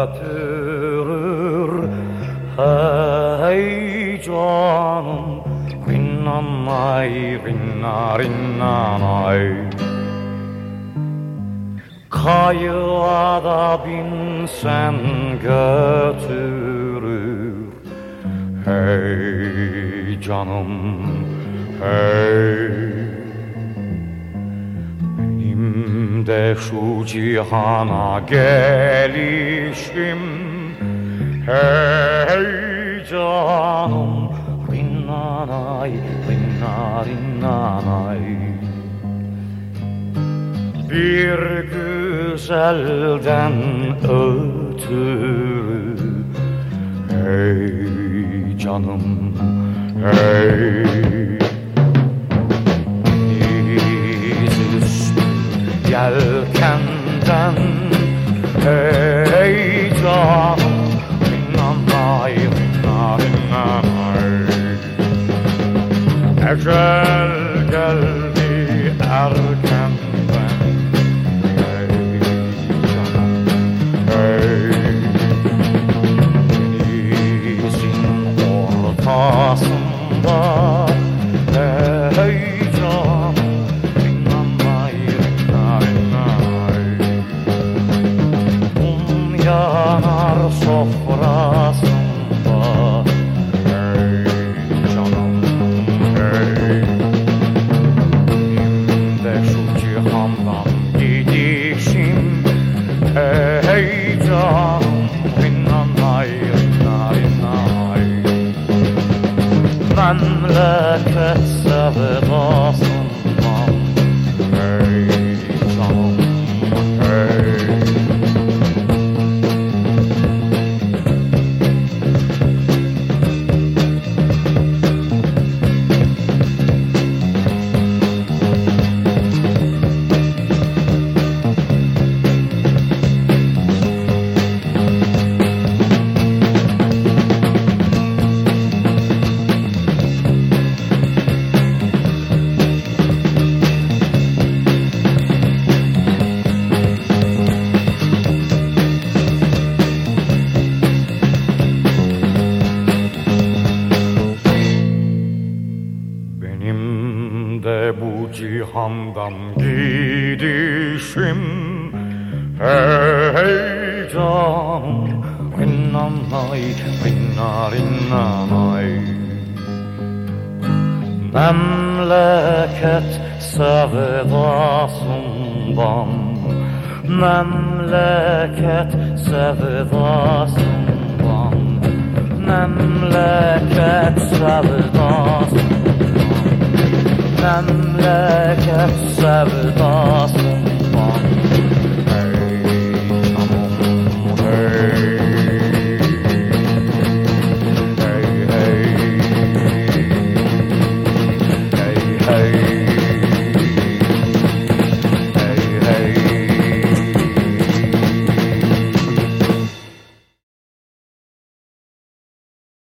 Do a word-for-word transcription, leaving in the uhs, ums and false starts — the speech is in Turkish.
götürür. Hey canım, rinnanay, rinna rinnanay. Kayığa da binsen götürür. Hey canım, hey. Benim de şu cihana gelişim. Hey canım, rinnanay, rinna rinnanay. Bir güzelden ötürü. Hey canım, hey. Dizüstü yelkenden. Hey canım, rinnanay, rinna rinnanay. Ecel geldi erken. Ortasında hey canım, rinnanay, rinna rinnanay. Mum yanar sofrasında. Hey canım, hey. Benim de şu cihandan gidişim. Hey canım, rinnanay, rinna rinnanay. Memleket sevdasından. Hey canım, hey. Bu cihandan gidişim. Hey canım, rinnanay, rinna rinnanay. Memleket sevdasından. Memleket sevdasından. Memleket sevdasından. Memleket sevdasından.